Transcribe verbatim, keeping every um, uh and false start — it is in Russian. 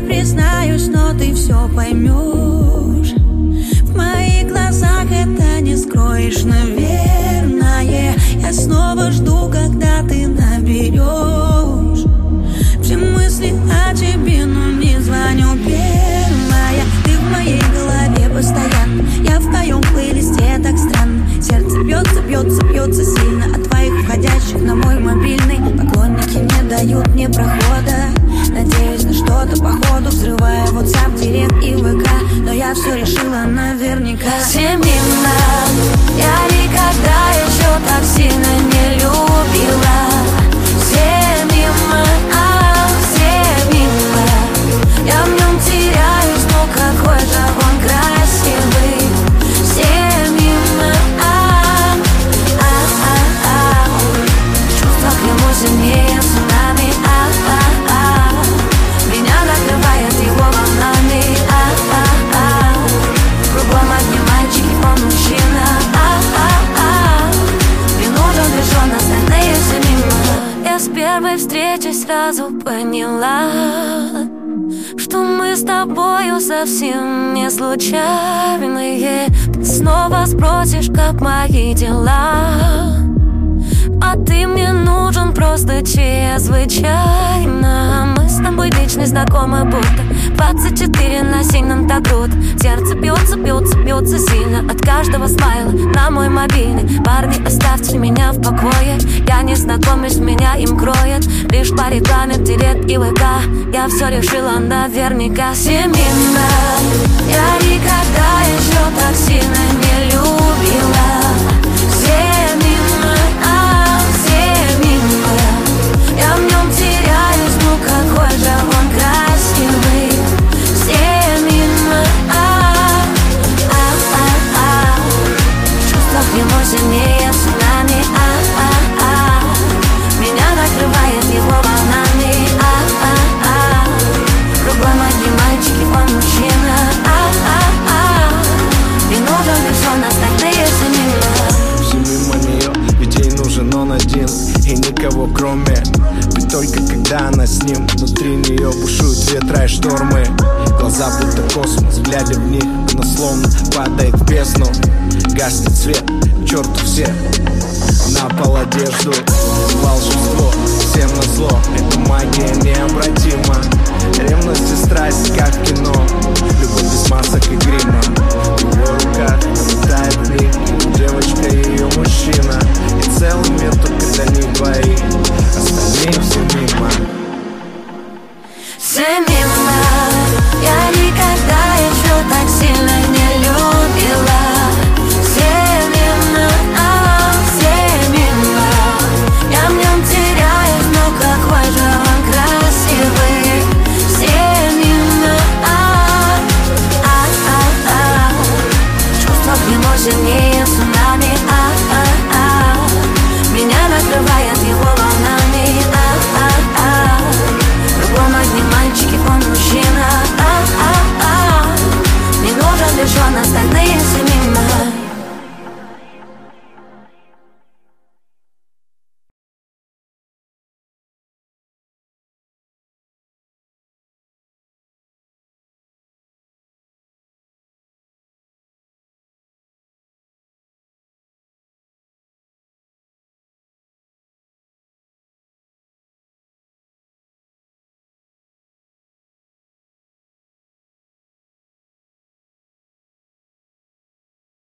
признаюсь, но ты все поймешь. В моих глазах это не скроешь, наверное. Я снова жду, когда ты наберешь. Все мысли о тебе, но не звоню первая. Ты в моей голове постоянно, я в твоем плейлисте так странно. Сердце бьется, бьется, бьется сильно от твоих входящих на мой мобильный. Поклонники не дают мне прохода. Надеюсь на что-то походу, взрывая WhatsApp, Директ и ВК. Но я все решила наверняка. Все мимо, я никогда еще так сильно не любила. Все мимо, а все мимо. Я в нем теряюсь, но какой же он красивый. Все мимо, а, а, а, а. Чувства к нему сильнее цунами, а, а, а. Меня накрывает его волнами, а, а, а. Кругом одни мальчики, он мужчина, а, а, а. Не нужен лишь он, остальные все мимо. Я с первой встречи сразу поняла, что мы с тобою совсем не случайные. Ты снова спросишь, как мои дела, а ты мне нужен просто чрезвычайно. Мы с тобой лично знакомы, будто двадцать четыре на семь, нам так круто. Сердце бьется, бьется, бьется сильно от каждого смайла на мой мобильный. Парни, оставьте меня в покое. Я не знакомлюсь, меня им кроет лишь по рекламе, Директ и ВК. Я все решила наверняка. Все мимо, я никогда еще так сильно не любила. Все мимо, а все мимо. Я в нем теряюсь, ну какой же он красивый. Все мимо, а, а, а, а. Чувства к нему сильнее цунами, а, а, а. Меня накрывает его волнами, а, а, а. Кругом одни мальчики, он мужчина, а, а, а. Не нужен лишь он, остальные все мимо. Все мимо нее, ведь ей нужен он один и никого кроме. Ведь только когда она с ним, внутри нее бушуют ветра и штормы. Глаза будто космос, глядя в них, она словно падает в бездну. Гаснет свет, к черту все, на пол одежду. Волшебство, всем назло, эта магия необратима. Ревность и страсть, как в кино, любовь без масок и грима. В его руках летает в них девочка и ее мужчина. И целый мир только для них двоих, остальные все мимо. Все мимо, я никогда еще так сильно не любила. Все мимо, а все мимо. Я в нем теряюсь, но какой же он красивый. Все мимо, а, а, а, а. Чувства к нему сильнее цунами, а, а, а. Меня накрывает его волнами, а, а, а. Кругом одни мальчики, он мужчина, а, а, а. Не нужен лишь он, остальные все